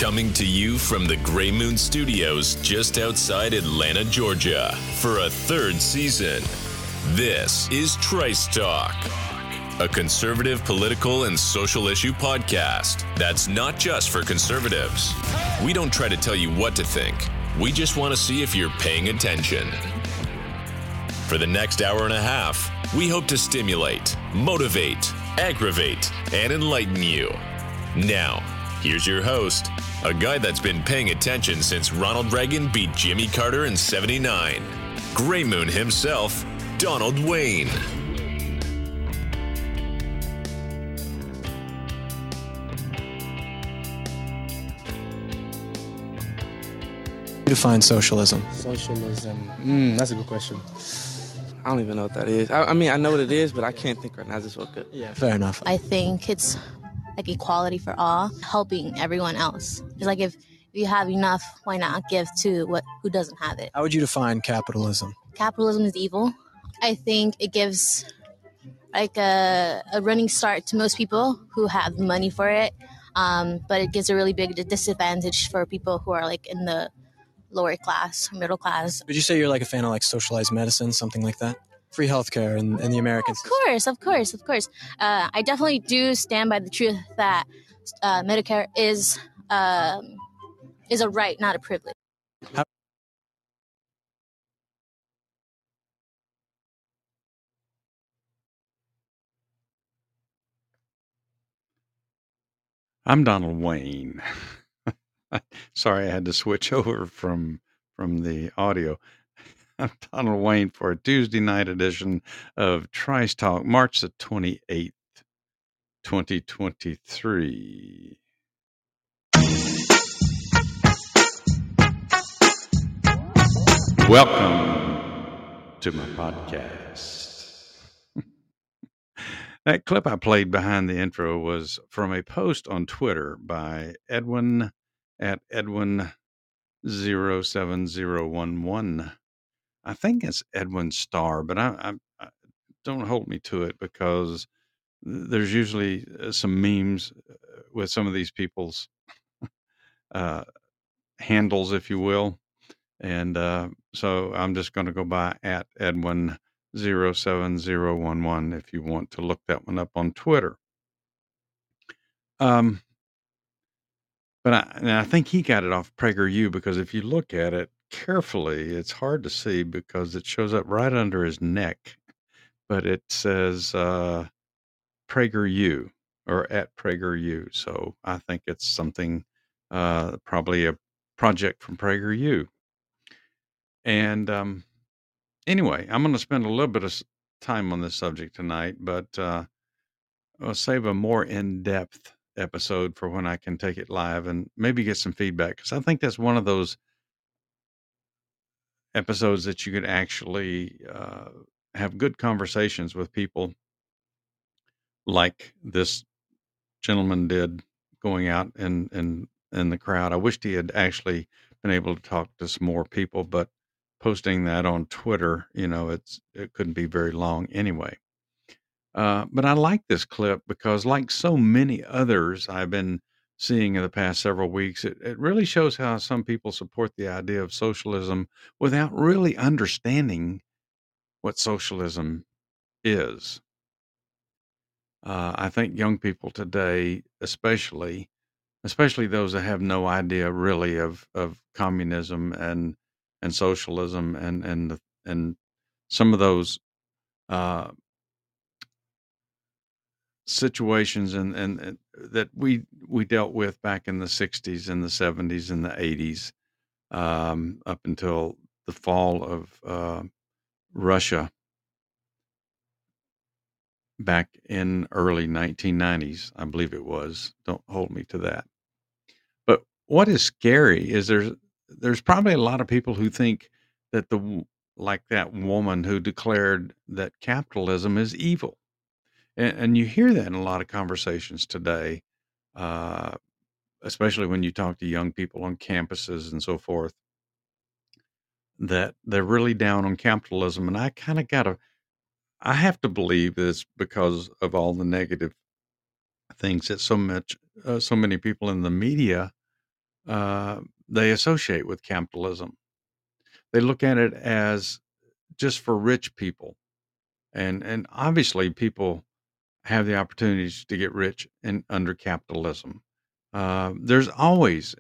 Coming to you from the Gray Moon Studios just outside Atlanta, Georgia, for a third season. This is Trice Talk, a conservative political and social issue podcast that's not just for conservatives. We don't try to tell you what to think. We just want to see if you're paying attention. For the next hour and a half, we hope to stimulate, motivate, aggravate, and enlighten you. Now, here's your host, a guy that's been paying attention since Ronald Reagan beat Jimmy Carter in '79. Gray Moon himself, Donald Wayne. Define socialism. Socialism. That's a good question. I don't even know what that is. I mean, I know what it is, but I can't think right now. This is good. Yeah, fair enough. I think it's like equality for all, helping everyone else. Just like if you have enough, why not give to who doesn't have it? How would you define capitalism? Capitalism is evil. I think it gives like a running start to most people who have money for it, but it gives a really big disadvantage for people who are like in the lower class, middle class. Would you say you're like a fan of like socialized medicine, something like that? Free healthcare in the American system. Of course. I definitely do stand by the truth that Medicare is a right, not a privilege. I'm Donald Wayne. Sorry, I had to switch over from the audio. I'm Donald Wayne for a Tuesday night edition of Trice Talk, March the 28th, 2023. Welcome to my podcast. That clip I played behind the intro was from a post on Twitter by Edwin at Edwin07011. I think it's Edwin Starr, but I don't hold me to it because there's usually some memes with some of these people's handles, if you will. And so I'm just going to go by at Edwin07011 if you want to look that one up on Twitter. But I think he got it off PragerU because if you look at it carefully, it's hard to see because it shows up right under his neck. But it says PragerU or at PragerU. So I think it's something, probably a project from PragerU. And anyway, I'm going to spend a little bit of time on this subject tonight, but I'll save a more in-depth episode for when I can take it live and maybe get some feedback, because I think that's one of those episodes that you could actually have good conversations with people like this gentleman did going out in the crowd. I wished he had actually been able to talk to some more people, but posting that on Twitter, it couldn't be very long anyway. But I like this clip because, like so many others I've been seeing in the past several weeks, it really shows how some people support the idea of socialism without really understanding what socialism is. I think young people today, especially those that have no idea really of communism and socialism and some of those situations and that we dealt with back in the 60s and the 70s and the 80s, up until the fall of Russia back in early 1990s, I believe it was. Don't hold me to that. But what is scary is there's probably a lot of people who think that like that woman who declared that capitalism is evil. And you hear that in a lot of conversations today, especially when you talk to young people on campuses and so forth, that they're really down on capitalism. And I have to believe this because of all the negative things that so many people in the media uh, they associate with capitalism. They look at it as just for rich people, and obviously people have the opportunities to get rich and under capitalism. There's always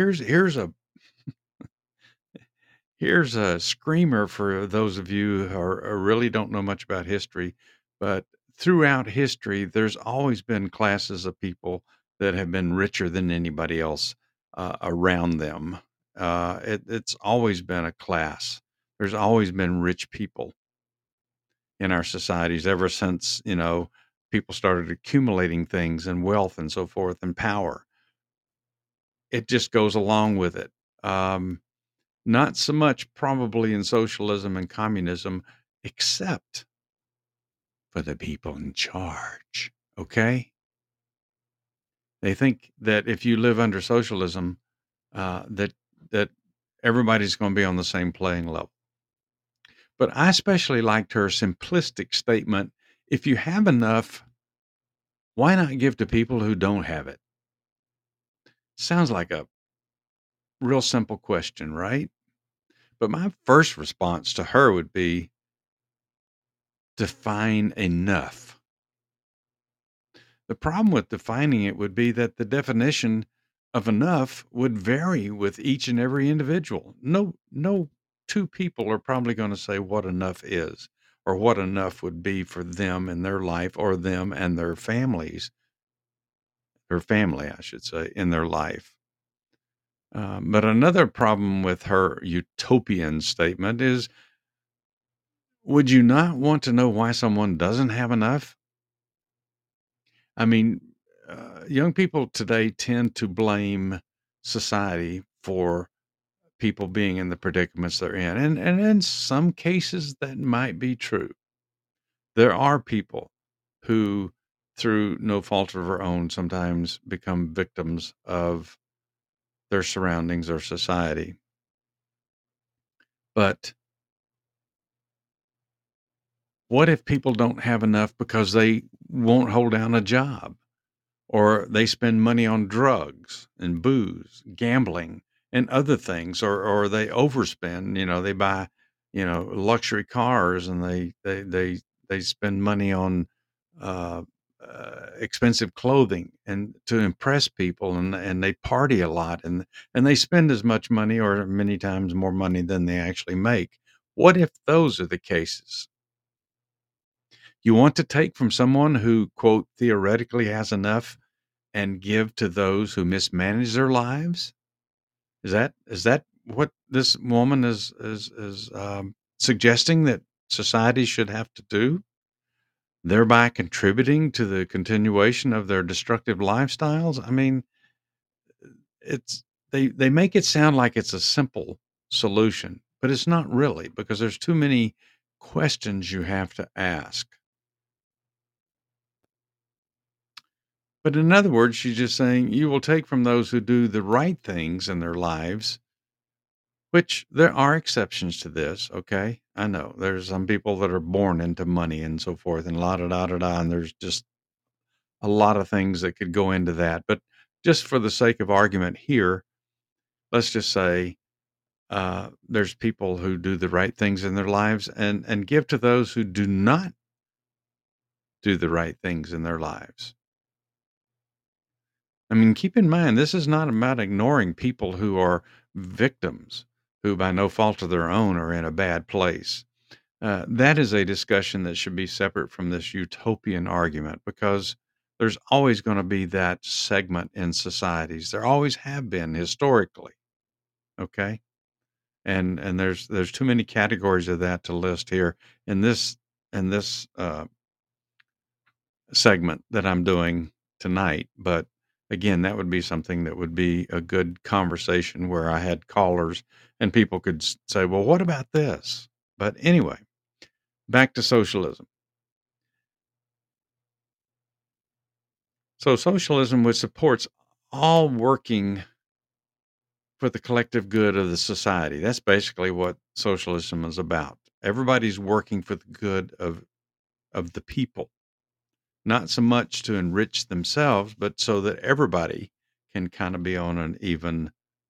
here's a screamer for those of you who really don't know much about history, but throughout history, there's always been classes of people that have been richer than anybody else around them. It's always been a class. There's always been rich people in our societies ever since, people started accumulating things and wealth and so forth and power. It just goes along with it. Not so much probably in socialism and communism, except for the people in charge. Okay? They think that if you live under socialism, that everybody's going to be on the same playing level. But I especially liked her simplistic statement: if you have enough, why not give to people who don't have it? Sounds like a real simple question, right? But my first response to her would be, define enough. The problem with defining it would be that the definition of enough would vary with each and every individual. No two people are probably going to say what enough is, or what enough would be for them in their life, or them and their families, or family, I should say, in their life. But another problem with her utopian statement is, would you not want to know why someone doesn't have enough? I mean, young people today tend to blame society for people being in the predicaments they're in. And in some cases, that might be true. There are people who, through no fault of their own, sometimes become victims of their surroundings or society. But what if people don't have enough because they won't hold down a job, or they spend money on drugs and booze, gambling, and other things, or they overspend? They buy, luxury cars, and they spend money on uh, expensive clothing and to impress people, and they party a lot, and they spend as much money, or many times more money, than they actually make. What if those are the cases? You want to take from someone who, quote, theoretically has enough, and give to those who mismanage their lives? Is that what this woman is suggesting that society should have to do, thereby contributing to the continuation of their destructive lifestyles? I mean, it's they make it sound like it's a simple solution, but it's not really, because there's too many questions you have to ask. But in other words, she's just saying you will take from those who do the right things in their lives, which there are exceptions to this. Okay. I know there's some people that are born into money and so forth, and la da da da da. And there's just a lot of things that could go into that. But just for the sake of argument here, let's just say there's people who do the right things in their lives, and give to those who do not do the right things in their lives. I mean, keep in mind, this is not about ignoring people who are victims, who by no fault of their own are in a bad place. That is a discussion that should be separate from this utopian argument, because there's always going to be that segment in societies. There always have been historically. Okay. And there's too many categories of that to list here in this segment that I'm doing tonight. But again, that would be something that would be a good conversation, where I had callers and people could say, well, what about this? But anyway, back to socialism. So socialism, which supports all working for the collective good of the society. That's basically what socialism is about. Everybody's working for the good of the people, not so much to enrich themselves, but so that everybody can kind of be on an even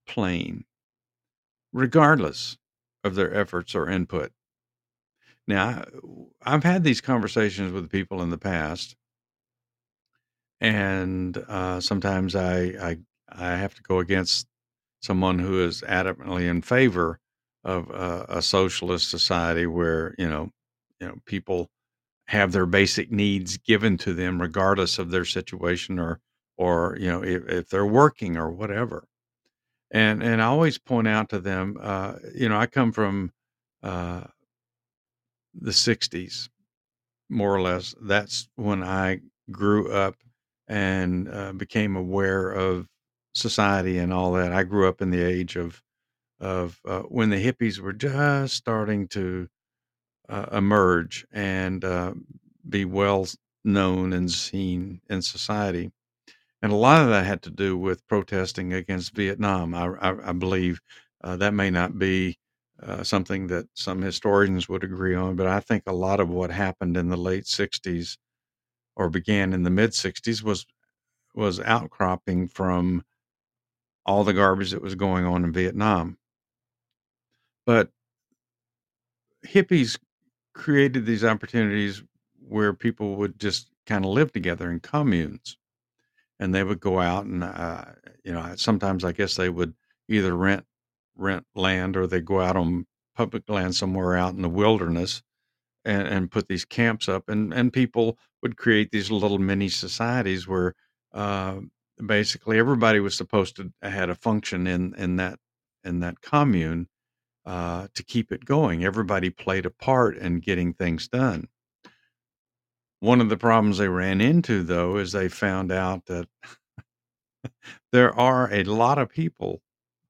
plane, regardless of their efforts or input. Now, I've had these conversations with people in the past, and sometimes I have to go against someone who is adamantly in favor of a socialist society where people have their basic needs given to them regardless of their situation or if they're working or whatever. And I always point out to them, I come from uh, the 60s, more or less. That's when I grew up and became aware of society and all that. I grew up in the age of when the hippies were just starting to emerge and be well known and seen in society. And a lot of that had to do with protesting against Vietnam. I believe that may not be something that some historians would agree on, but I think a lot of what happened in the late 60s or began in the mid 60s was outcropping from all the garbage that was going on in Vietnam. But hippies created these opportunities where people would just kind of live together in communes, and they would go out and sometimes I guess they would either rent land or they go out on public land somewhere out in the wilderness and put these camps up, and people would create these little mini societies where uh, basically everybody was supposed to had a function in that commune to keep it going. Everybody played a part in getting things done. One of the problems they ran into, though, is they found out that there are a lot of people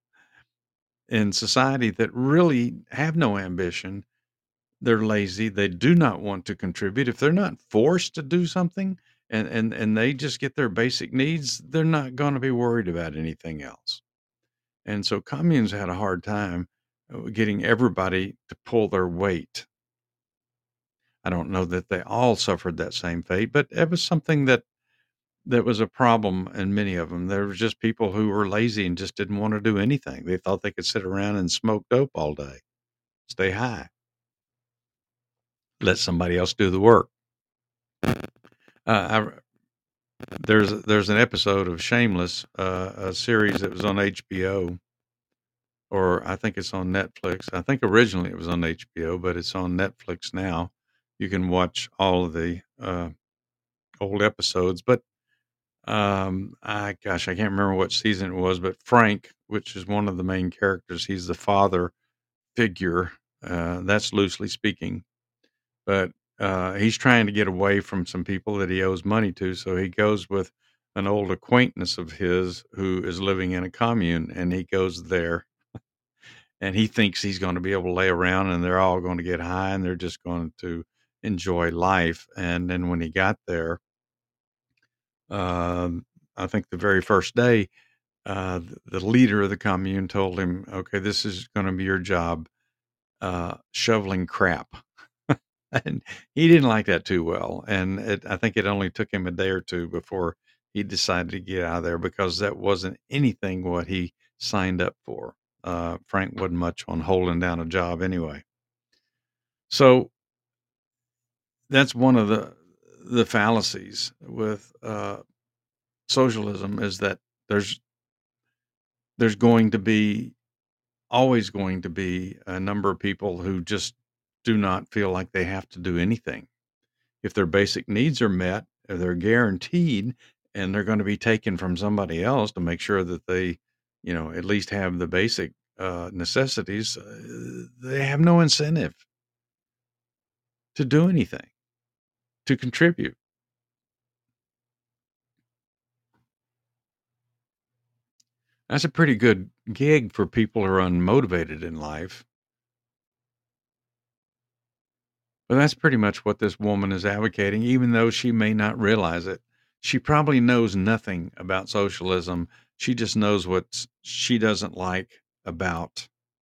in society that really have no ambition. They're lazy. They do not want to contribute. If they're not forced to do something and they just get their basic needs, they're not going to be worried about anything else. And so communes had a hard time getting everybody to pull their weight. I don't know that they all suffered that same fate, but it was something that was a problem in many of them. There was just people who were lazy and just didn't want to do anything. They thought they could sit around and smoke dope all day, stay high, let somebody else do the work. I, there's an episode of Shameless, a series that was on HBO, or I think it's on Netflix. I think originally it was on HBO, but it's on Netflix now. You can watch all of the old episodes, but I can't remember what season it was, but Frank, which is one of the main characters, he's the father figure. That's loosely speaking, but he's trying to get away from some people that he owes money to, so he goes with an old acquaintance of his who is living in a commune, and he goes there, and he thinks he's going to be able to lay around, and they're all going to get high, and they're just going to enjoy life. And then when he got there, I think the very first day, the leader of the commune told him, "Okay, this is going to be your job, shoveling crap." And he didn't like that too well. And I think it only took him a day or two before he decided to get out of there because that wasn't anything what he signed up for. Frank wasn't much on holding down a job anyway. So that's one of the fallacies with socialism is that there's going to be always going to be a number of people who just do not feel like they have to do anything. If their basic needs are met, they're guaranteed, and they're going to be taken from somebody else to make sure that they, at least have the basic necessities. They have no incentive to do anything, to contribute. That's a pretty good gig for people who are unmotivated in life. But that's pretty much what this woman is advocating, even though she may not realize it. She probably knows nothing about socialism. She just knows what she doesn't like about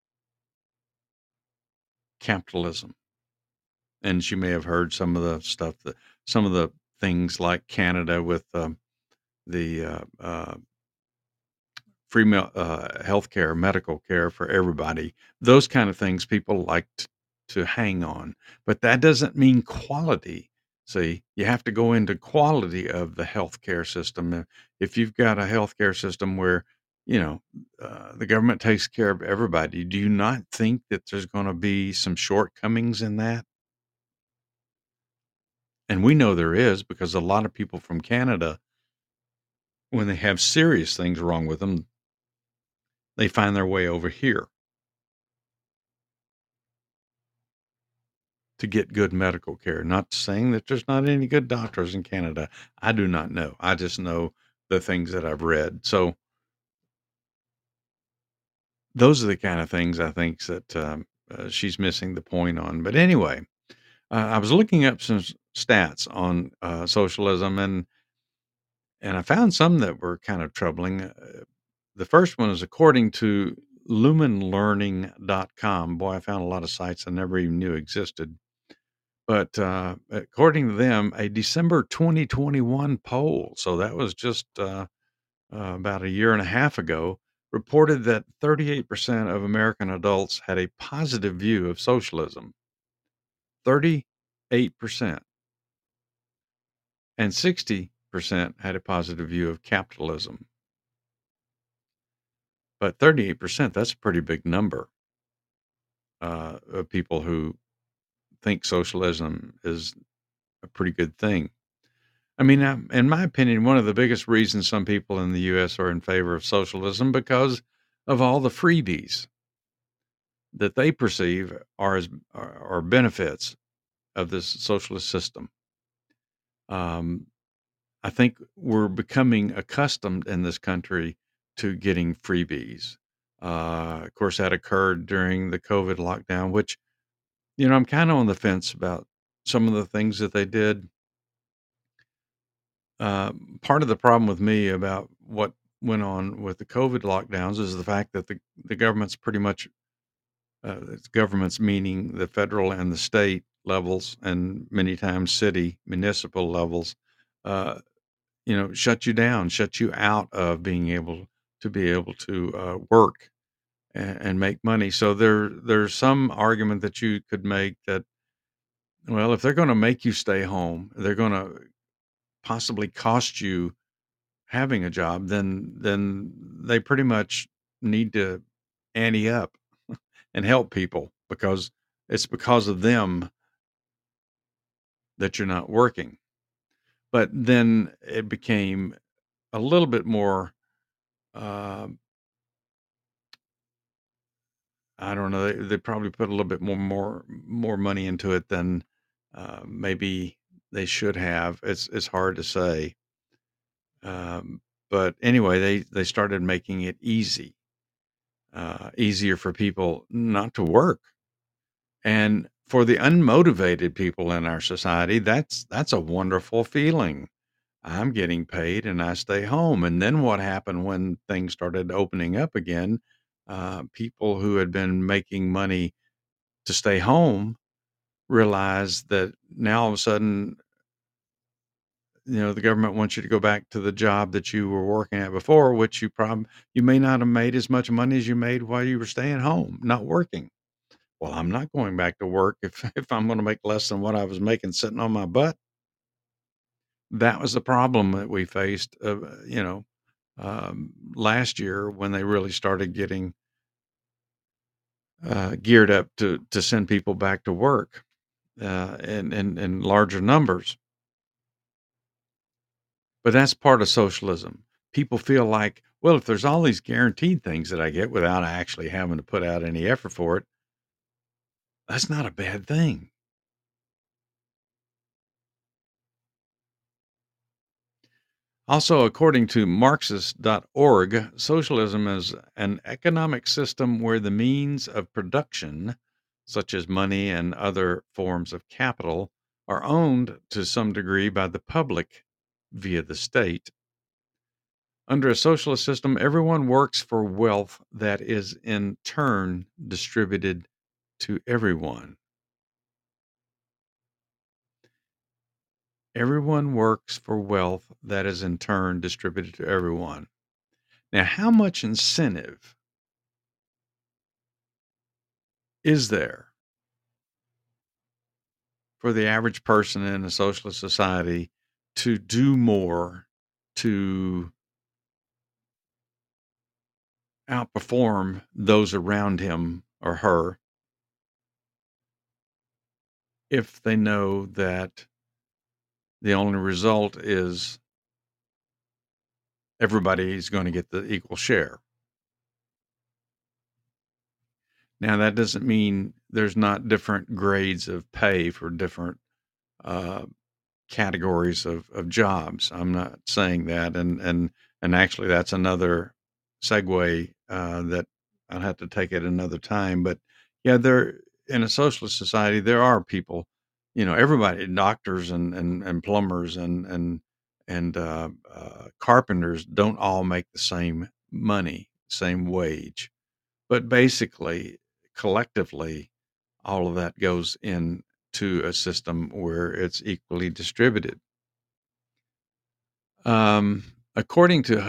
capitalism. And she may have heard some of the stuff some of the things like Canada with the free health care, medical care for everybody. Those kind of things people like to hang on, but that doesn't mean quality. See, you have to go into quality of the healthcare system. If you've got a healthcare system where, you know, the government takes care of everybody, do you not think that there's going to be some shortcomings in that? And we know there is, because a lot of people from Canada, when they have serious things wrong with them, they find their way over here to get good medical care. Not saying that there's not any good doctors in Canada. I do not know. I just know the things that I've read. So those are the kind of things I think that she's missing the point on. But anyway, I was looking up some stats on socialism, and I found some that were kind of troubling. The first one is according to lumenlearning.com. Boy, I found a lot of sites I never even knew existed. But according to them, a December 2021 poll, so that was just about a year and a half ago, reported that 38% of American adults had a positive view of socialism. 38%. And 60% had a positive view of capitalism. But 38%, that's a pretty big number of people who think socialism is a pretty good thing. I mean, in my opinion, one of the biggest reasons some people in the U.S. are in favor of socialism because of all the freebies that they perceive are benefits of this socialist system. I think we're becoming accustomed in this country to getting freebies. Of course, that occurred during the COVID lockdown, which, I'm kind of on the fence about some of the things that they did. Part of the problem with me about what went on with the COVID lockdowns is the fact that the government's pretty much, it's governments meaning the federal and the state levels, and many times city, municipal levels, uh, shut you down, shut you out of being able to work and make money. So there's some argument that you could make that, well, if they're going to make you stay home, they're going to possibly cost you having a job, then they pretty much need to ante up and help people, because it's because of them that you're not working. But then it became a little bit more, uh, I don't know. They probably put a little bit more money into it than maybe they should have. It's hard to say. Um, but anyway, they started making it easier for people not to work. And for the unmotivated people in our society, that's a wonderful feeling. I'm getting paid and I stay home. And then what happened when things started opening up again? People who had been making money to stay home realized that now all of a sudden, the government wants you to go back to the job that you were working at before, which you may not have made as much money as you made while you were staying home, not working. Well, I'm not going back to work if if I'm going to make less than what I was making sitting on my butt. That was the problem that we faced, last year when they really started getting geared up to send people back to work in larger numbers. But that's part of socialism. People feel like, well, if there's all these guaranteed things that I get without actually having to put out any effort for it, that's not a bad thing. Also, according to Marxist.org, socialism is an economic system where the means of production, such as money and other forms of capital, are owned to some degree by the public via the state. Under a socialist system, everyone works for wealth that is in turn distributed to everyone. Everyone works for wealth that is in turn distributed to everyone. Now, how much incentive is there for the average person in a socialist society to do more to outperform those around him or her if they know that the only result is everybody's going to get the equal share? Now, that doesn't mean there's not different grades of pay for different uh, categories of jobs. I'm not saying that, and actually, that's another segue that I'll have to take at another time. But yeah, there in a socialist society, there are people, everybody, doctors and plumbers and carpenters don't all make the same money, same wage, but basically, collectively, all of that goes into a system where it's equally distributed. According to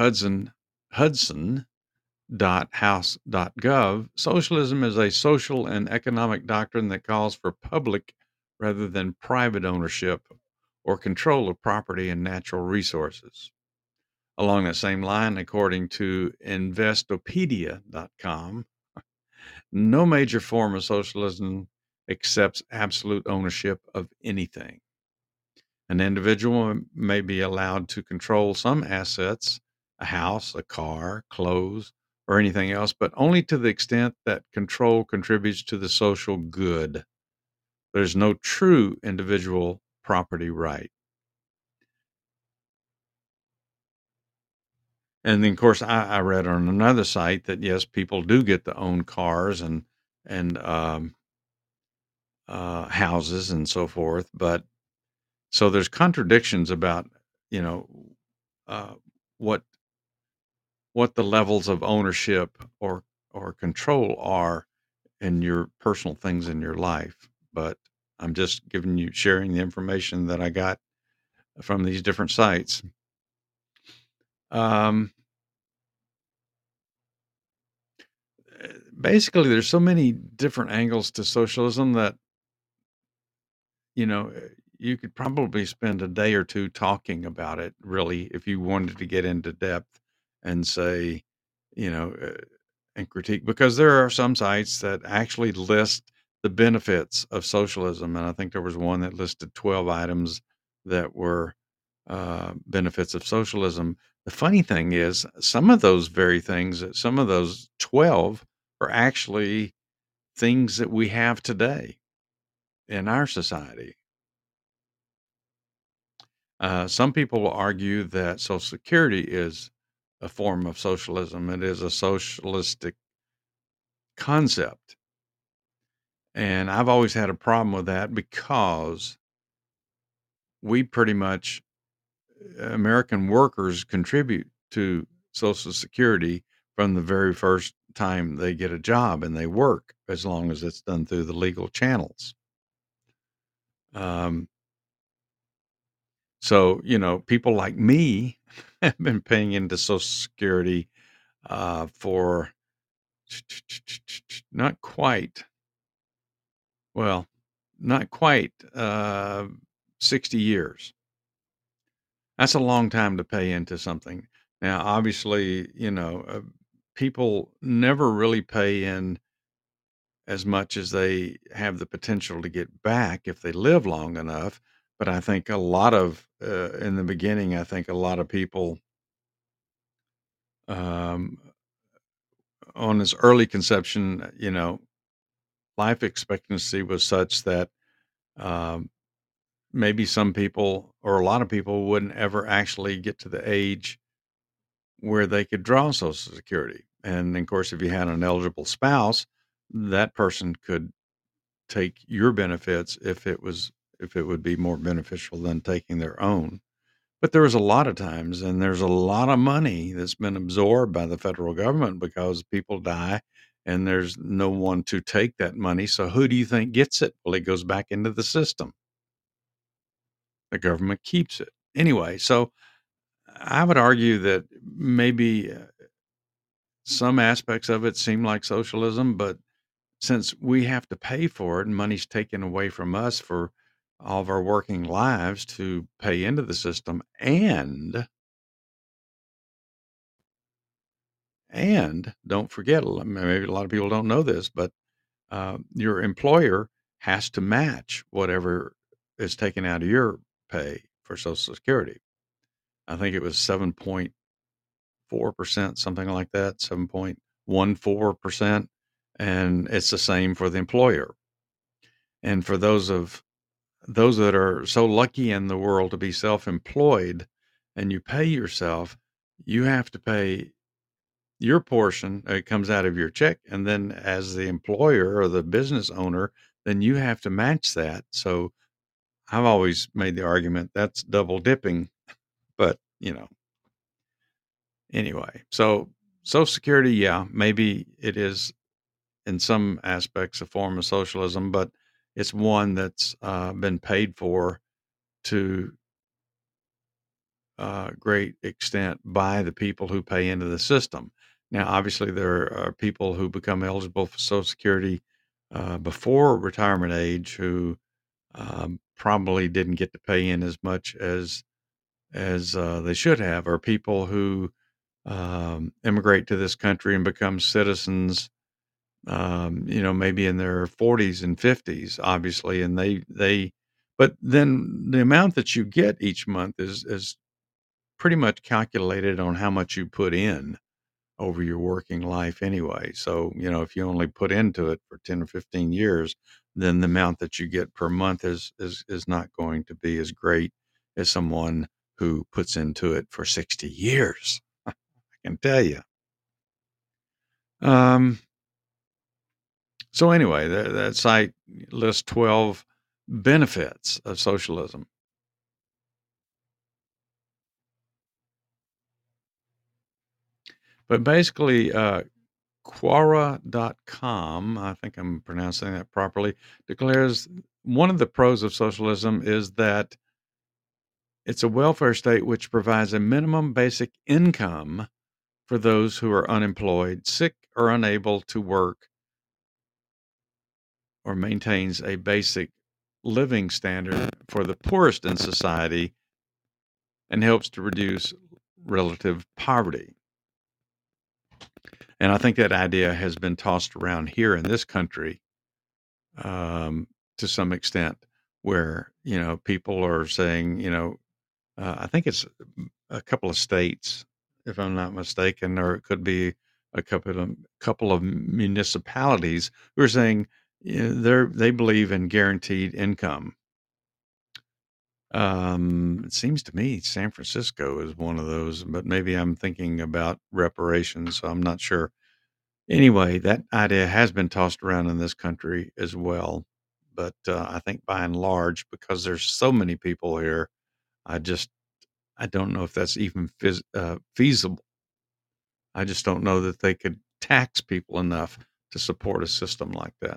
Hudson.house.gov, socialism is a social and economic doctrine that calls for public rather than private ownership or control of property and natural resources. Along that same line, according to Investopedia.com, no major form of socialism accepts absolute ownership of anything. An individual may be allowed to control some assets, a house, a car, clothes, or anything else, but only to the extent that control contributes to the social good. There's no true individual property right. And then, of course, I read on another site that yes, people do get to own cars and houses and so forth, but so there's contradictions about you know uh, what what the levels of ownership or control are in your personal things in your life. But I'm just sharing the information that I got from these different sites. Um, Basically, there's so many different angles to socialism that you know you could probably spend a day or two talking about it. Really, if you wanted to get into depth and say, you know, and critique, because there are some sites that actually list the benefits of socialism. And I think there was one that listed 12 items that were benefits of socialism. The funny thing is, some of those very things, some of those 12 are actually things that we have today in our society. Some people will argue that Social Security is a form of socialism. It is a socialistic concept. And I've always had a problem with that because we pretty much, American workers contribute to Social Security from the very first time they get a job and they work, as long as it's done through the legal channels. Um, so, people like me have been paying into Social Security for not quite, well, not quite 60 years. That's a long time to pay into something. Now, obviously, people never really pay in as much as they have the potential to get back if they live long enough. But I think in the beginning, I think a lot of people um, on this early conception, life expectancy was such that um, maybe some people or a lot of people wouldn't ever actually get to the age where they could draw Social Security. And of course, if you had an eligible spouse, that person could take your benefits if it would be more beneficial than taking their own. But there was a lot of times, and there's a lot of money that's been absorbed by the federal government because people die and there's no one to take that money. So who do you think gets it? Well, it goes back into the system. The government keeps it. Anyway, so I would argue that maybe some aspects of it seem like socialism, but since we have to pay for it and money's taken away from us for all of our working lives to pay into the system, and don't forget, maybe a lot of people don't know this, but your employer has to match whatever is taken out of your pay for Social Security. I think it was 7.4%, something like that, 7.14%. And it's the same for the employer. And for those that are so lucky in the world to be self-employed and you pay yourself, you have to pay your portion. It comes out of your check. And then as the employer or the business owner, then you have to match that. So I've always made the argument that's double dipping, but anyway, so Social Security, yeah, maybe it is in some aspects a form of socialism, but it's one that's been paid for to great extent by the people who pay into the system. Now, obviously, there are people who become eligible for Social Security before retirement age who probably didn't get to pay in as much as they should have, or people who immigrate to this country and become citizens, maybe in their 40s and 50s, obviously, and but then the amount that you get each month is pretty much calculated on how much you put in over your working life anyway. So, if you only put into it for 10 or 15 years, then the amount that you get per month is not going to be as great as someone who puts into it for 60 years. I can tell you. So anyway, that site lists 12 benefits of socialism. But basically, Quora.com, I think I'm pronouncing that properly, declares one of the pros of socialism is that it's a welfare state which provides a minimum basic income for those who are unemployed, sick, or unable to work, or maintains a basic living standard for the poorest in society and helps to reduce relative poverty. And I think that idea has been tossed around here in this country to some extent, where people are saying, I think it's a couple of states, if I'm not mistaken, or it could be a couple of municipalities who are saying they believe in guaranteed income. It seems to me San Francisco is one of those, but maybe I'm thinking about reparations, so I'm not sure. Anyway, that idea has been tossed around in this country as well. But I think by and large, because there's so many people here, I don't know if that's even feasible. I just don't know that they could tax people enough to support a system like that.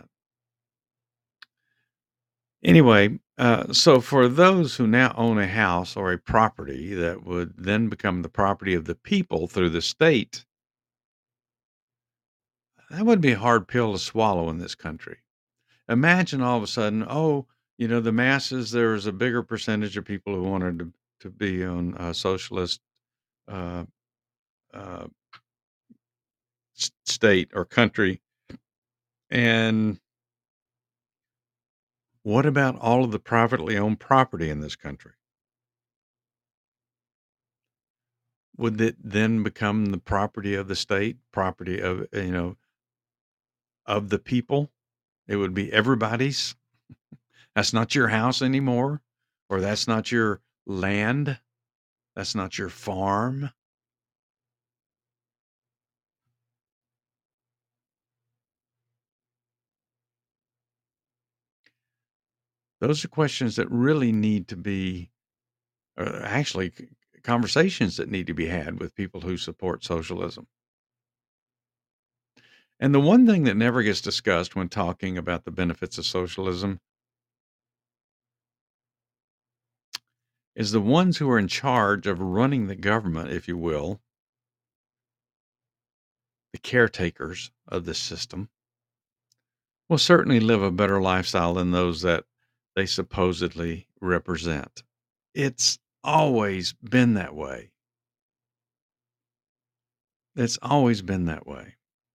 Anyway, so for those who now own a house or a property that would then become the property of the people through the state, that would be a hard pill to swallow in this country. Imagine all of a sudden, the masses, there was a bigger percentage of people who wanted to be on a socialist uh, uh, state or country. And what about all of the privately owned property in this country? Would it then become the property of the state, property of, of the people? It would be everybody's. That's not your house anymore, or that's not your land. That's not your farm. Those are questions that really need to be, actually, conversations that need to be had with people who support socialism. And the one thing that never gets discussed when talking about the benefits of socialism is the ones who are in charge of running the government, if you will, the caretakers of this system will certainly live a better lifestyle than those that they supposedly represent. It's always been that way. It's always been that way.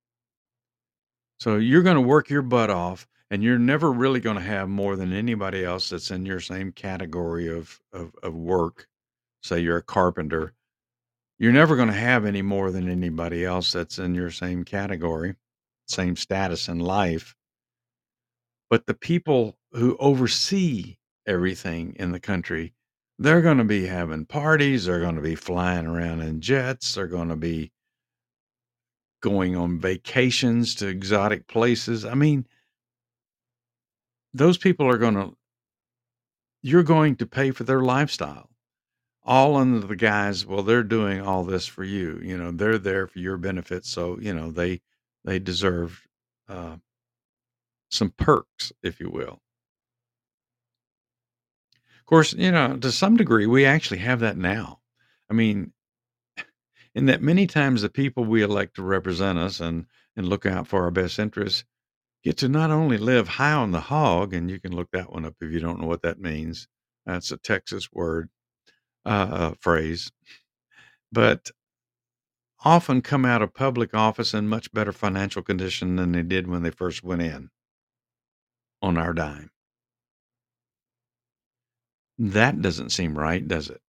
So you're going to work your butt off, and you're never really going to have more than anybody else that's in your same category of work. Say you're a carpenter. You're never going to have any more than anybody else that's in your same category, same status in life. But the people who oversee everything in the country, they're going to be having parties. They're going to be flying around in jets. They're going to be going on vacations to exotic places. I mean, those people you're going to pay for their lifestyle. All under the guise, well, they're doing all this for you. They're there for your benefit. So, they deserve uh, some perks, if you will. Of course, to some degree, we actually have that now. I mean, in that many times the people we elect to represent us and look out for our best interests get to not only live high on the hog, and you can look that one up if you don't know what that means. That's a Texas word, phrase, but often come out of public office in much better financial condition than they did when they first went in on our dime. That doesn't seem right, does it?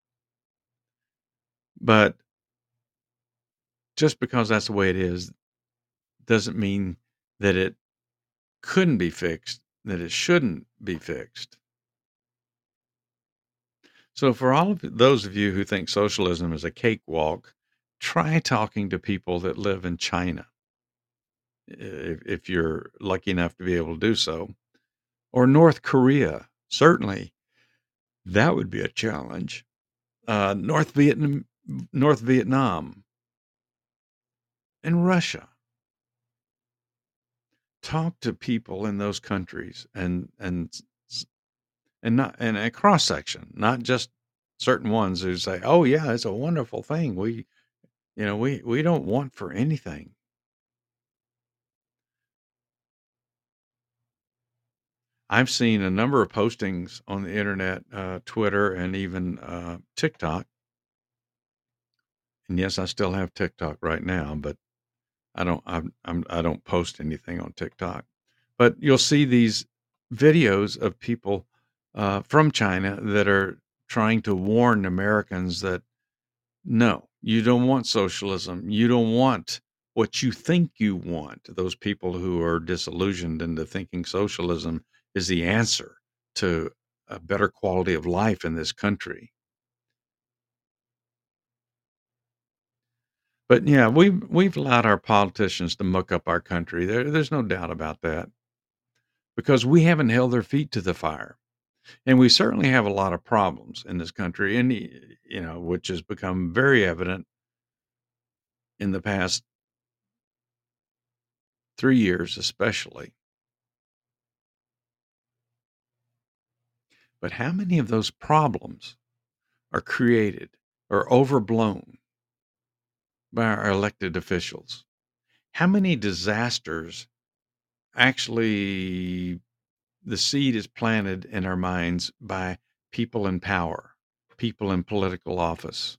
But just because that's the way it is doesn't mean that it couldn't be fixed, that it shouldn't be fixed. So for all of those of you who think socialism is a cakewalk, try talking to people that live in China, if you're lucky enough to be able to do so, or North Korea. Certainly, that would be a challenge. North Vietnam, and Russia. Talk to people in those countries and not and a cross section, not just certain ones who say, "Oh yeah, it's a wonderful thing. We don't want for anything." I've seen a number of postings on the internet, Twitter, and even TikTok. And yes, I still have TikTok right now, but I don't post anything on TikTok. But you'll see these videos of people from China that are trying to warn Americans that no, you don't want socialism. You don't want what you think you want. Those people who are disillusioned into thinking socialism is the answer to a better quality of life in this country. But yeah, we've allowed our politicians to muck up our country. There's no doubt about that because we haven't held their feet to the fire. And we certainly have a lot of problems in this country, and which has become very evident in the past 3 years, especially. But how many of those problems are created or overblown by our elected officials? How many disasters actually the seed is planted in our minds by people in power, people in political office?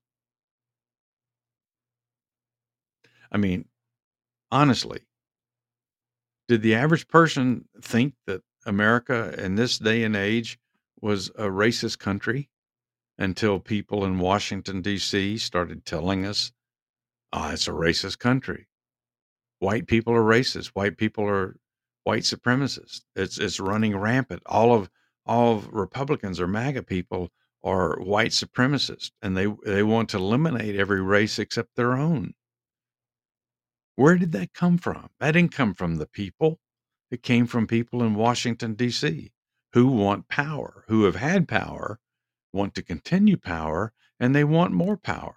I mean, honestly, did the average person think that America in this day and age was a racist country until people in Washington, D.C. started telling us, oh, it's a racist country. White people are racist. White people are white supremacists. It's running rampant. All of Republicans or MAGA people are white supremacists, and they want to eliminate every race except their own. Where did that come from? That didn't come from the people. It came from people in Washington, D.C., who want power, who have had power, want to continue power, and they want more power.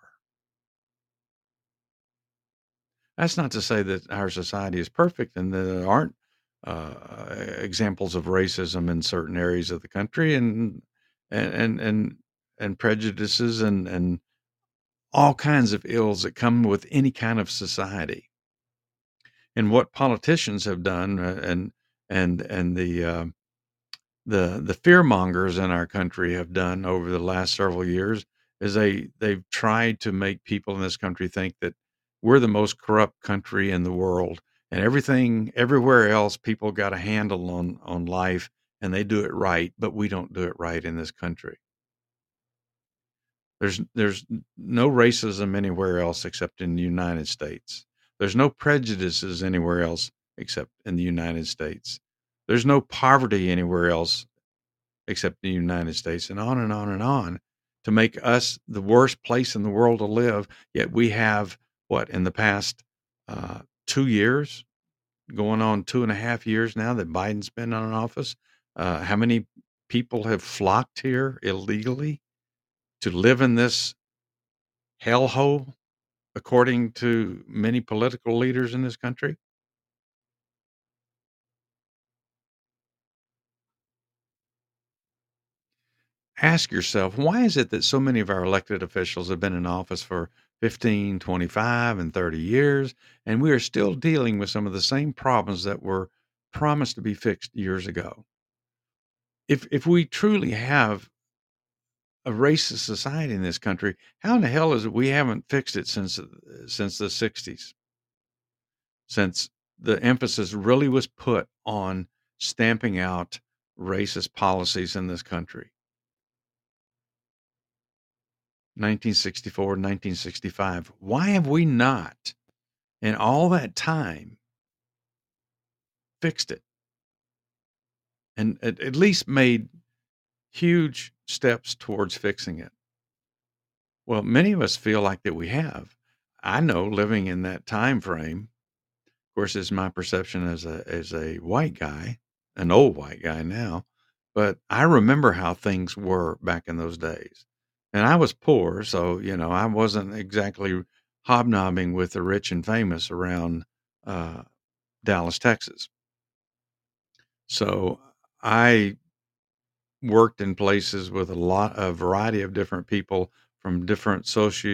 That's not to say that our society is perfect and that there aren't examples of racism in certain areas of the country and prejudices and all kinds of ills that come with any kind of society. And what politicians have done, and the fear mongers in our country have done over the last several years is they've tried to make people in this country think that we're the most corrupt country in the world, and everything everywhere else people got a handle on life and they do it right, but we don't do it right in this country. There's no racism anywhere else except in the United States. There's no prejudices anywhere else except in the United States. There's no poverty anywhere else except the United States, and on and on and on, to make us the worst place in the world to live. Yet we have, what, in the past 2 years, going on 2.5 years now that Biden's been in office, how many people have flocked here illegally to live in this hellhole, according to many political leaders in this country? Ask yourself, why is it that so many of our elected officials have been in office for 15, 25, and 30 years, and we are still dealing with some of the same problems that were promised to be fixed years ago? If we truly have a racist society in this country, how in the hell is it we haven't fixed it since the 60s? Since the emphasis really was put on stamping out racist policies in this country. 1964, 1965. Why have we not, in all that time, fixed it and at least made huge steps towards fixing it? Well, many of us feel like that we have. I know, living in that time frame, of course, it's my perception as a white guy, an old white guy now, but I remember how things were back in those days. And I was poor, so I wasn't exactly hobnobbing with the rich and famous around uh, Dallas, Texas. So I worked in places with a variety of different people from different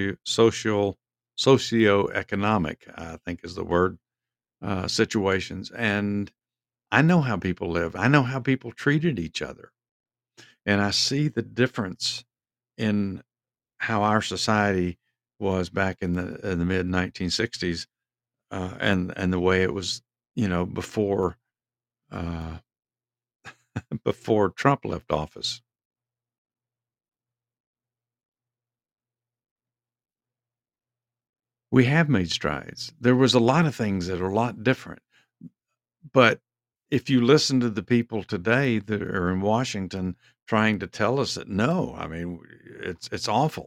socioeconomic, I think is the word, situations, and I know how people live. I know how people treated each other, and I see the difference in how our society was back in the mid 1960s, and the way it was, before uh, before Trump left office. We have made strides. There was a lot of things that are a lot different, but if you listen to the people today that are in Washington trying to tell us that no, I mean it's awful.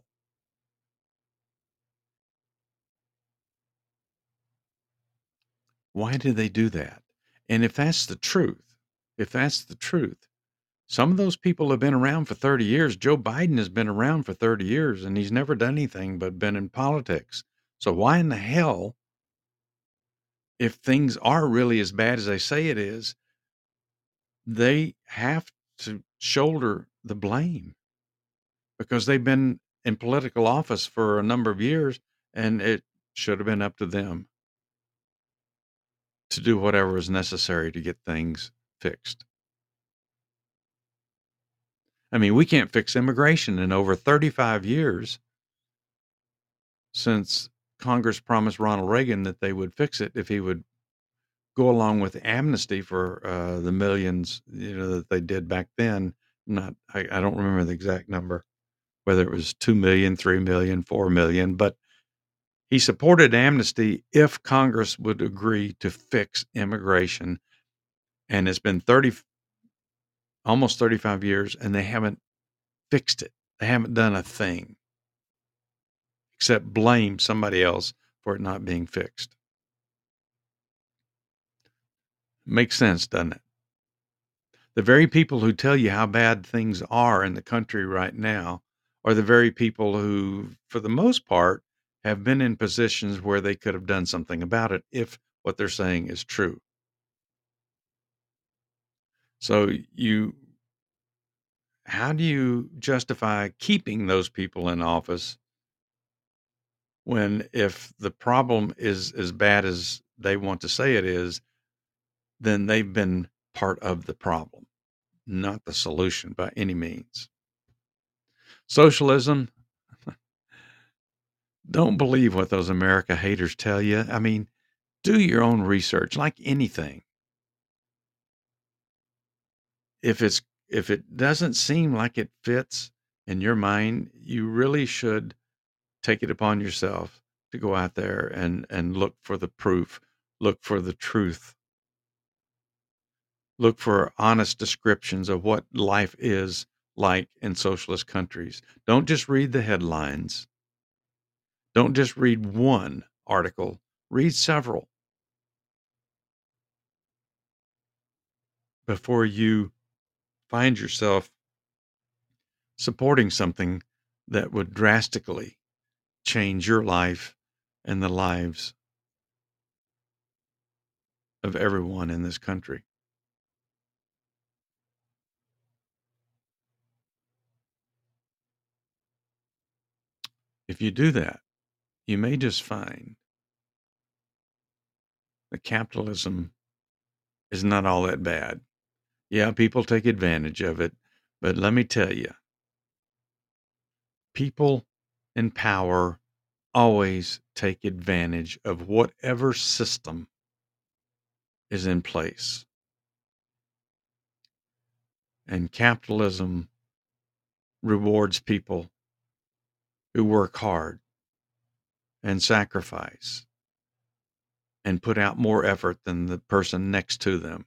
Why do they do that? And if that's the truth, some of those people have been around for 30 years. Joe Biden has been around for 30 years and he's never done anything but been in politics. So why in the hell, if things are really as bad as they say it is, they have to shoulder the blame because they've been in political office for a number of years and it should have been up to them to do whatever is necessary to get things fixed. I mean, we can't fix immigration in over 35 years since Congress promised Ronald Reagan that they would fix it if he would go along with amnesty for the millions, that they did back then. I don't remember the exact number, whether it was 2 million, 3 million, 4 million, but he supported amnesty if Congress would agree to fix immigration. And it's been almost 35 years, and they haven't fixed it. They haven't done a thing except blame somebody else for it not being fixed. Makes sense, doesn't it? The very people who tell you how bad things are in the country right now are the very people who, for the most part, have been in positions where they could have done something about it if what they're saying is true. So how do you justify keeping those people in office when if the problem is as bad as they want to say it is, then they've been part of the problem, not the solution by any means. Socialism, don't believe what those America haters tell you. I mean, do your own research like anything. If it doesn't seem like it fits in your mind, you really should take it upon yourself to go out there and look for the proof, look for the truth, look for honest descriptions of what life is like in socialist countries. Don't just read the headlines. Don't just read one article, read several before you find yourself supporting something that would drastically change your life and the lives of everyone in this country. If you do that, you may just find that capitalism is not all that bad. Yeah, people take advantage of it, but let me tell you, people in power always take advantage of whatever system is in place. And capitalism rewards people who work hard and sacrifice and put out more effort than the person next to them.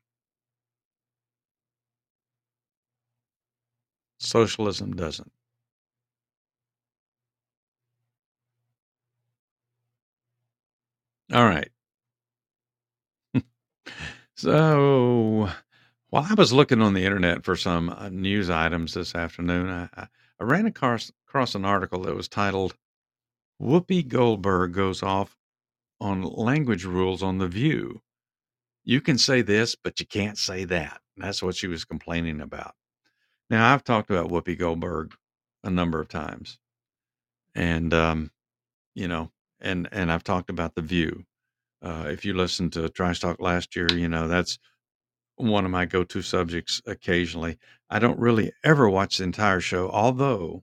Socialism doesn't. All right. So while I was looking on the internet for some news items this afternoon, I ran across an article that was titled Whoopi Goldberg Goes Off on Language Rules on The View. You can say this, but you can't say that. That's what she was complaining about. Now, I've talked about Whoopi Goldberg a number of times, and you know, and I've talked about The View. If you listened to Trice Talk last year, you know that's one of my go-to subjects occasionally. I don't really ever watch the entire show, although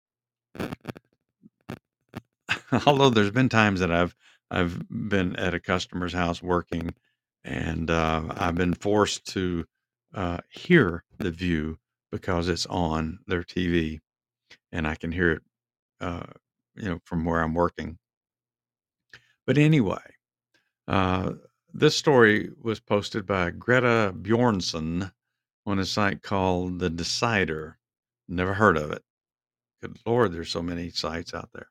although there's been times that I've been at a customer's house working, and I've been forced to hear The View because it's on their TV, and I can hear it, uh, from where I'm working. But anyway, uh, this story was posted by Greta Bjornson on a site called The Decider. Never heard of it. Good Lord, there's so many sites out there.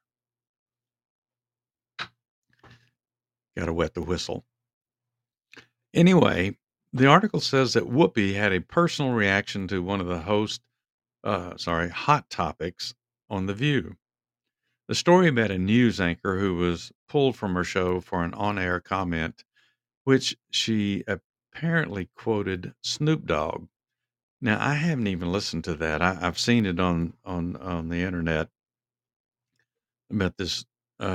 Got to wet the whistle. Anyway, the article says that Whoopi had a personal reaction to one of the hot topics on The View. The story about a news anchor who was pulled from her show for an on-air comment, which she apparently quoted Snoop Dogg. Now, I haven't even listened to that. I've seen it on the internet about this.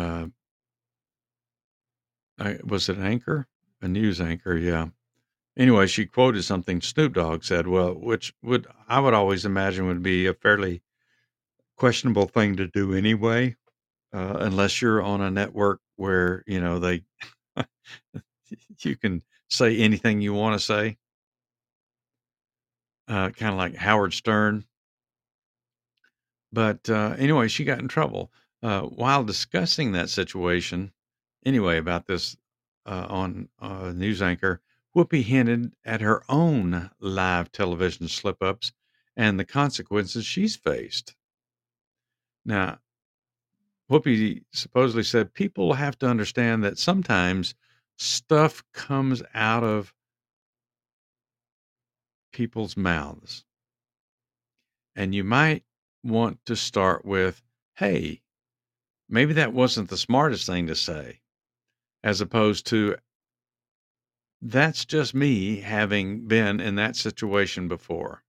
Was it anchor? A news anchor, yeah. Anyway, she quoted something Snoop Dogg said, well, which I would always imagine would be a fairly questionable thing to do anyway, unless you're on a network where, they you can say anything you want to say, kind of like Howard Stern. But anyway, she got in trouble while discussing that situation. Anyway, about this on news anchor, Whoopi hinted at her own live television slip ups and the consequences she's faced. Now, Whoopi supposedly said people have to understand that sometimes stuff comes out of people's mouths. And you might want to start with, hey, maybe that wasn't the smartest thing to say, as opposed to, that's just me having been in that situation before.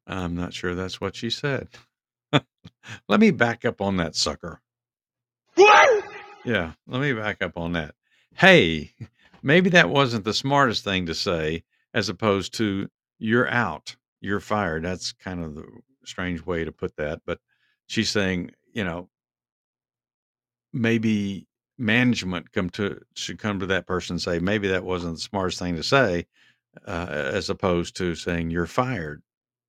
I'm not sure that's what she said. Let me back up on that sucker. What? Yeah, let me back up on that. Hey, maybe that wasn't the smartest thing to say, as opposed to you're out, you're fired. That's kind of the strange way to put that. But she's saying, maybe management should come to that person and say, maybe that wasn't the smartest thing to say, as opposed to saying you're fired.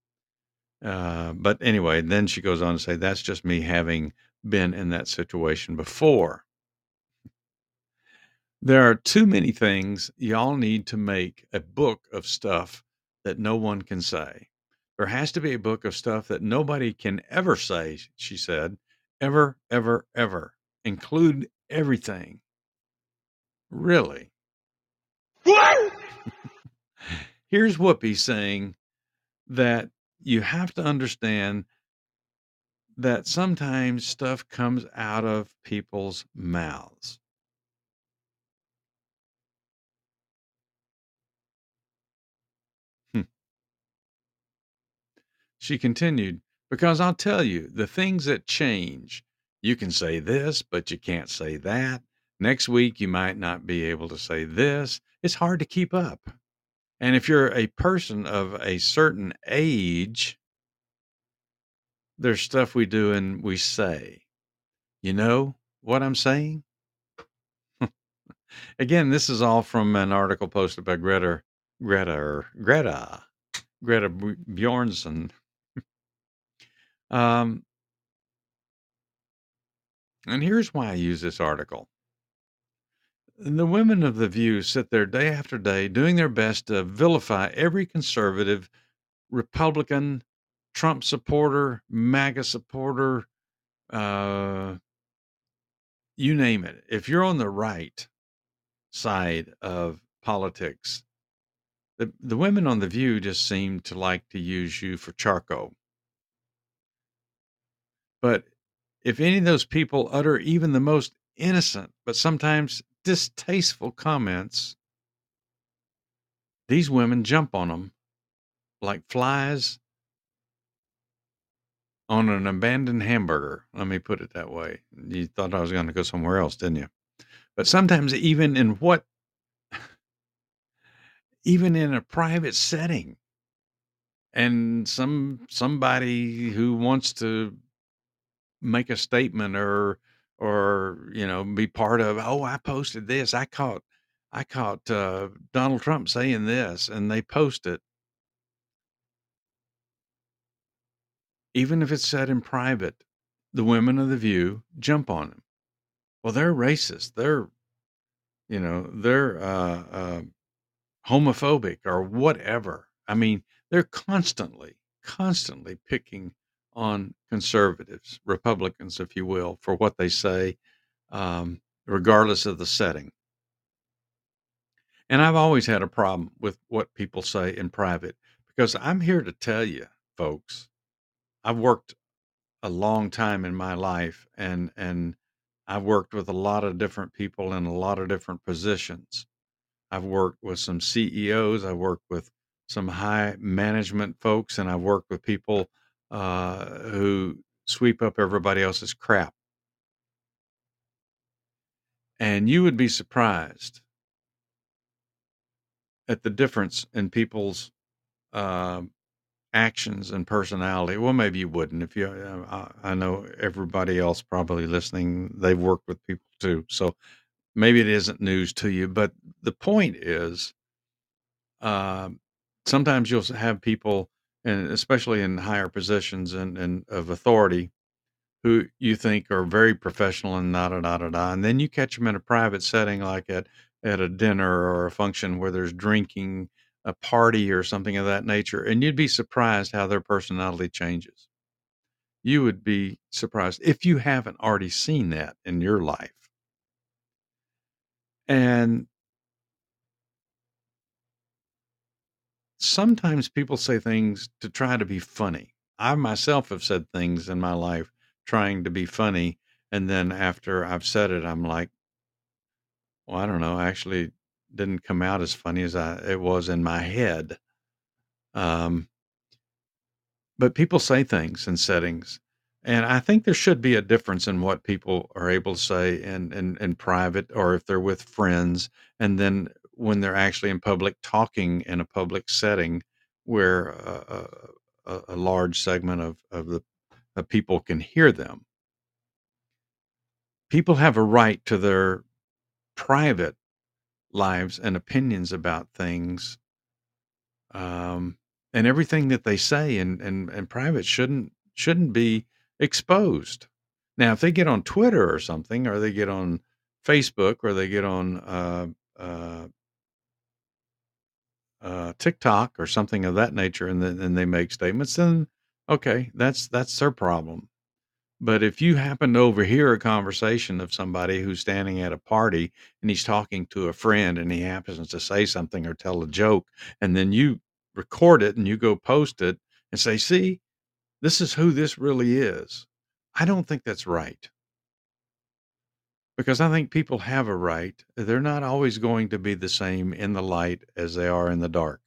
But anyway, then she goes on to say, that's just me having been in that situation before. There are too many things. Y'all need to make a book of stuff that no one can say. There has to be a book of stuff that nobody can ever say, she said. Ever, ever, ever. Include everything. Really? What? Here's Whoopi saying that you have to understand that sometimes stuff comes out of people's mouths. She continued, because I'll tell you, the things that change, you can say this, but you can't say that. Next week, you might not be able to say this. It's hard to keep up. And if you're a person of a certain age, there's stuff we do and we say. You know what I'm saying? Again, this is all from an article posted by Greta Bjornson. And here's why I use this article. The women of The View sit there day after day doing their best to vilify every conservative, Republican, Trump supporter, MAGA supporter, you name it. If you're on the right side of politics, the women on The View just seem to like to use you for charcoal. But if any of those people utter even the most innocent, but sometimes distasteful comments, these women jump on them like flies on an abandoned hamburger. Let me put it that way. You thought I was going to go somewhere else, didn't you? But sometimes even in a private setting, and somebody who wants to make a statement or be part of, oh, I posted this, I caught Donald Trump saying this, and they post it, even if it's said in private, the women of The View jump on them. Well, they're racist, they're homophobic or whatever. I mean, they're constantly picking on conservatives, Republicans, if you will, for what they say, regardless of the setting. And I've always had a problem with what people say in private, because I'm here to tell you, folks, I've worked a long time in my life, and I've worked with a lot of different people in a lot of different positions. I've worked with some CEOs, I've worked with some high management folks, and I've worked with people who sweep up everybody else's crap. And you would be surprised at the difference in people's actions and personality. Well, maybe you wouldn't. If you, I know everybody else probably listening, they've worked with people too. So maybe it isn't news to you, but the point is, sometimes you'll have people, and especially in higher positions and of authority, who you think are very professional and and then you catch them in a private setting, like at a dinner or a function where there's drinking, a party or something of that nature, and you'd be surprised how their personality changes. You would be surprised if you haven't already seen that in your life. And sometimes people say things to try to be funny. I myself have said things in my life trying to be funny, and then after I've said it, I'm like, well, I don't know, actually didn't come out as funny as it was in my head. But people say things in settings, and I think there should be a difference in what people are able to say in private, or if they're with friends, and then when they're actually in public talking in a public setting where a large segment of the of people can hear them. People have a right to their private lives and opinions about things, um, and everything that they say in private shouldn't be exposed. Now, if they get on Twitter or something, or they get on Facebook, or they get on uh, TikTok or something of that nature, and then they make statements, then okay, that's their problem. But if you happen to overhear a conversation of somebody who's standing at a party and he's talking to a friend and he happens to say something or tell a joke, and then you record it and you go post it and say, see, this is who this really is. I don't think that's right, because I think people have a right. They're not always going to be the same in the light as they are in the dark.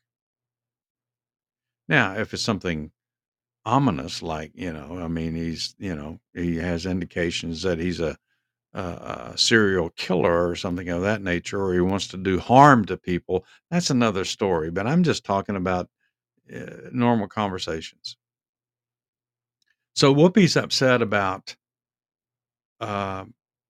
Now, if it's something ominous, like, I mean, he has indications that he's a serial killer or something of that nature, or he wants to do harm to people, that's another story. But I'm just talking about normal conversations. So Whoopi's upset about uh,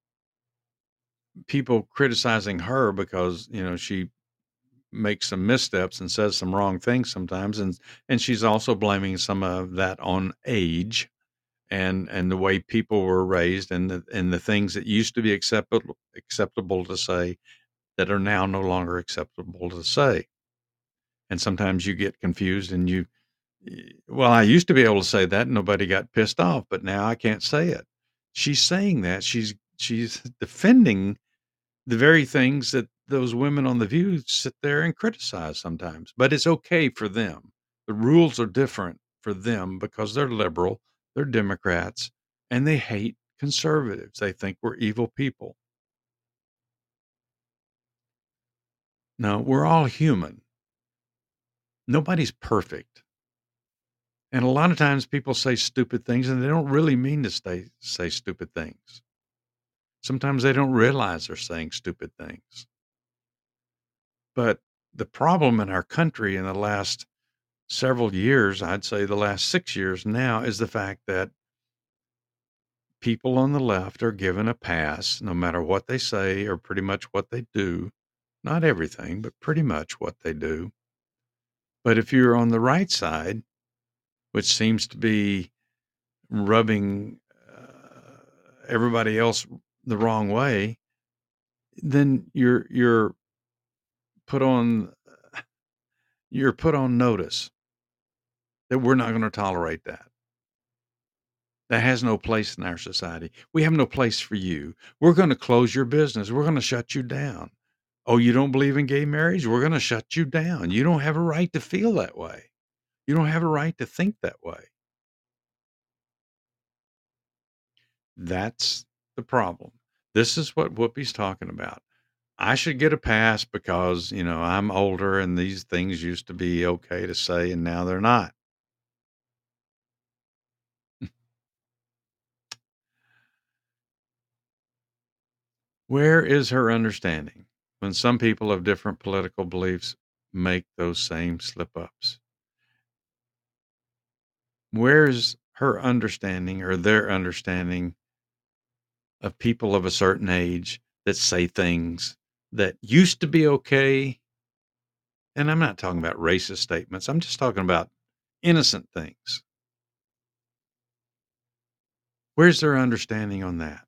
people criticizing her because she makes some missteps and says some wrong things sometimes, and she's also blaming some of that on age and the way people were raised, and the things that used to be acceptable to say that are now no longer acceptable to say. And sometimes you get confused and well, I used to be able to say that and nobody got pissed off, but now I can't say it. She's saying that she's defending the very things that those women on The View sit there and criticize sometimes. But it's okay for them. The rules are different for them because they're liberal, they're Democrats, and they hate conservatives. They think we're evil people. No, we're all human. Nobody's perfect. And a lot of times people say stupid things and they don't really mean to say stupid things. Sometimes they don't realize they're saying stupid things. But the problem in our country in the last several years, I'd say the last 6 years now, is the fact that people on the left are given a pass no matter what they say or pretty much what they do. Not everything, but pretty much what they do. But if you're on the right side, which seems to be rubbing everybody else the wrong way, then you're put on notice that we're not going to tolerate that. That has no place in our society. We have no place for you. We're going to close your business. We're going to shut you down. Oh, you don't believe in gay marriage? We're going to shut you down. You don't have a right to feel that way. You don't have a right to think that way. That's the problem. This is what Whoopi's talking about. I should get a pass because, I'm older and these things used to be okay to say and now they're not. Where is her understanding when some people of different political beliefs make those same slip ups? Where's her understanding or their understanding of people of a certain age that say things that used to be okay? And I'm not talking about racist statements. I'm just talking about innocent things. Where's their understanding on that?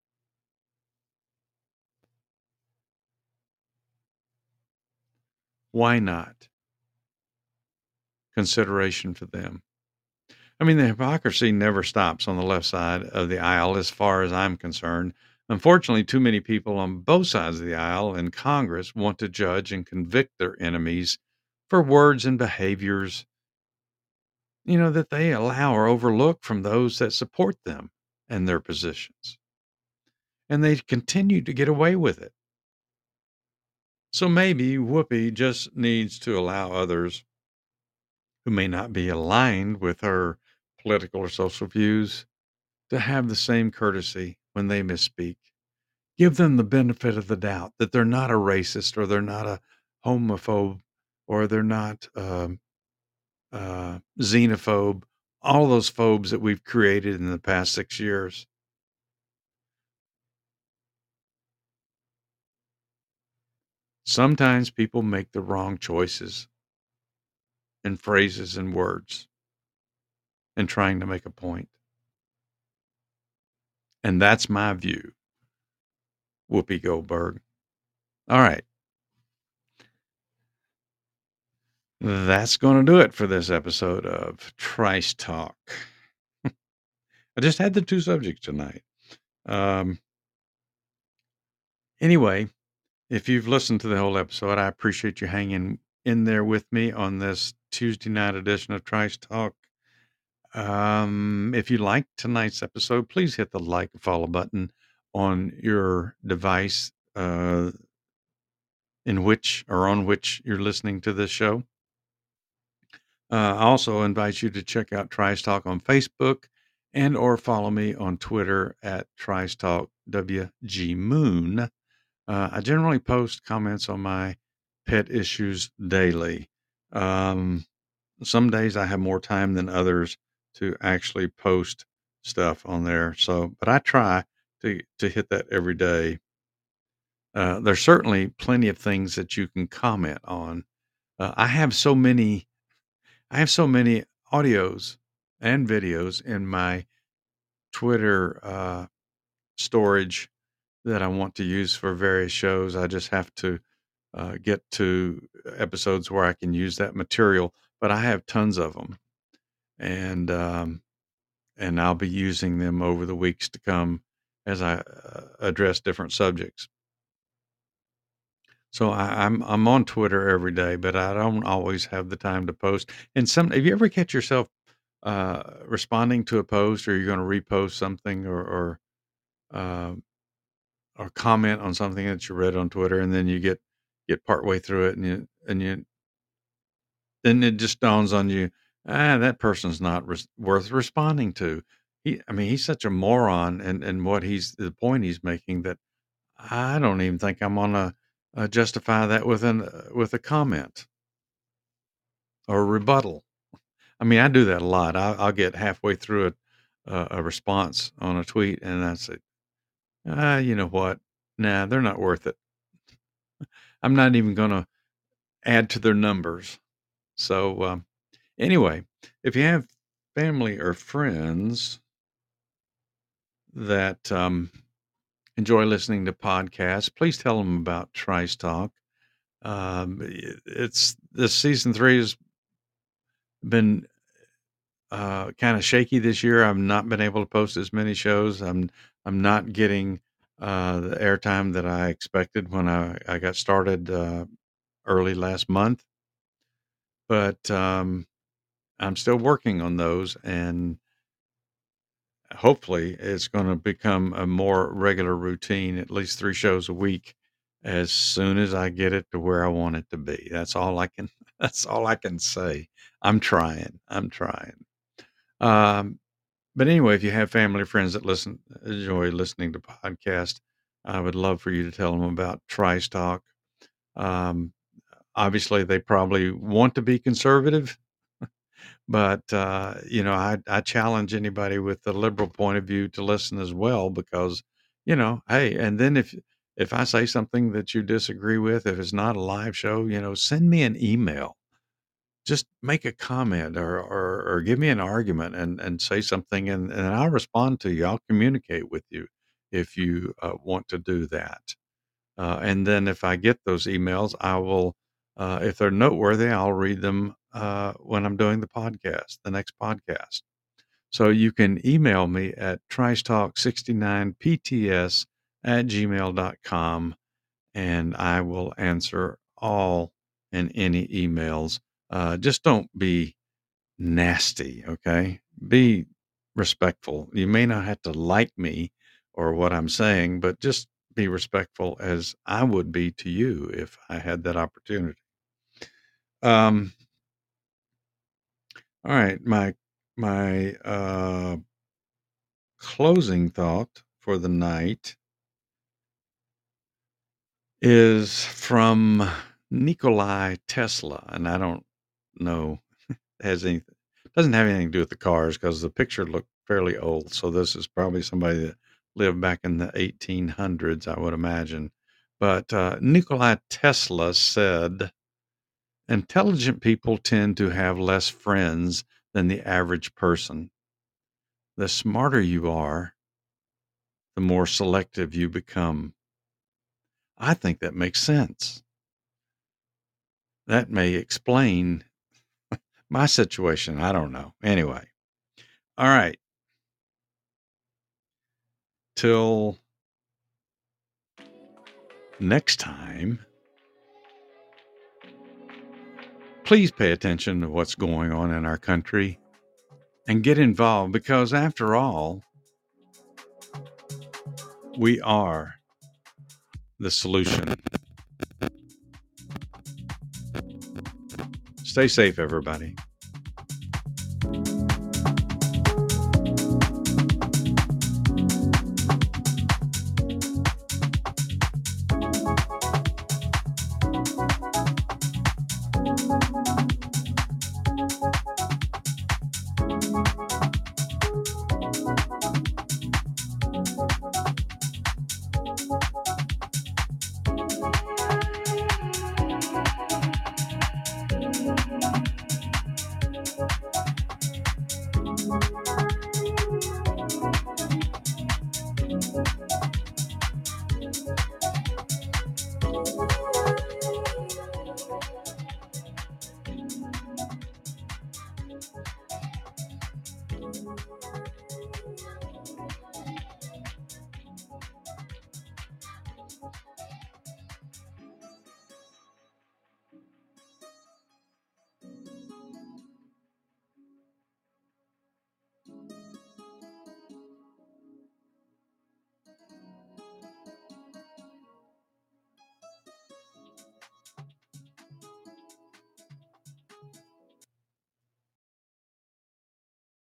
Why not? Consideration for them. I mean, the hypocrisy never stops on the left side of the aisle, as far as I'm concerned. Unfortunately, too many people on both sides of the aisle in Congress want to judge and convict their enemies for words and behaviors, that they allow or overlook from those that support them and their positions. And they continue to get away with it. So maybe Whoopi just needs to allow others who may not be aligned with her political or social views, to have the same courtesy when they misspeak. Give them the benefit of the doubt that they're not a racist, or they're not a homophobe, or they're not xenophobe, all those phobes that we've created in the past 6 years. Sometimes people make the wrong choices in phrases and words and trying to make a point. And that's my view, Whoopi Goldberg. All right. That's going to do it for this episode of Trice Talk. I just had the two subjects tonight. Anyway, if you've listened to the whole episode, I appreciate you hanging in there with me on this Tuesday night edition of Trice Talk. If you liked tonight's episode, please hit the like and follow button on your device on which you're listening to this show. I also invite you to check out Trice Talk on Facebook and or follow me on Twitter at Trice Talk WG Moon. I generally post comments on my pet issues daily. Some days I have more time than others to actually post stuff on there. But I try to hit that every day. There's certainly plenty of things that you can comment on. I have so many audios and videos in my Twitter storage that I want to use for various shows. I just have to get to episodes where I can use that material, but I have tons of them, and I'll be using them over the weeks to come as I address different subjects. So I'm on Twitter every day, but I don't always have the time to post. And have you ever catch yourself responding to a post, or you're going to repost something, or comment on something that you read on Twitter, and then you get partway through it, and then it just dawns on you, that person's not worth responding to. He's such a moron, and the point he's making, that I don't even think I'm gonna justify that with a comment or a rebuttal. I do that a lot. I'll get halfway through a response on a tweet, and I say, you know what? Nah, they're not worth it. I'm not even going to add to their numbers. So anyway, if you have family or friends that enjoy listening to podcasts, please tell them about Trice Talk. This season 3 has been kind of shaky this year. I've not been able to post as many shows. I'm not getting the airtime that I expected when I got started early last month, but I'm still working on those, and hopefully it's going to become a more regular routine, at least 3 shows a week, as soon as I get it to where I want it to be. That's all I can say. I'm trying. But anyway, if you have family or friends that enjoy listening to podcasts, I would love for you to tell them about Trice Talk. Obviously, they probably want to be conservative, but I challenge anybody with the liberal point of view to listen as well, because hey, and then if I say something that you disagree with, if it's not a live show, send me an email. Just make a comment, or give me an argument, and say something, and I'll respond to you. I'll communicate with you if you want to do that. And then if I get those emails, I will, if they're noteworthy, I'll read them when I'm doing the next podcast. So you can email me at tricetalk69pts@gmail.com, and I will answer all and any emails. Just don't be nasty, okay? Be respectful. You may not have to like me or what I'm saying, but just be respectful, as I would be to you if I had that opportunity. All right, my my closing thought for the night is from Nikolai Tesla, and I don't know doesn't have anything to do with the cars because the picture looked fairly old. So this is probably somebody that lived back in the 1800s, I would imagine. But Nikolai Tesla said, intelligent people tend to have less friends than the average person. The smarter you are, the more selective you become. I think that makes sense. That may explain my situation. I don't know. Anyway. All right. Till next time, please pay attention to what's going on in our country and get involved, because after all, we are the solution. Stay safe, everybody.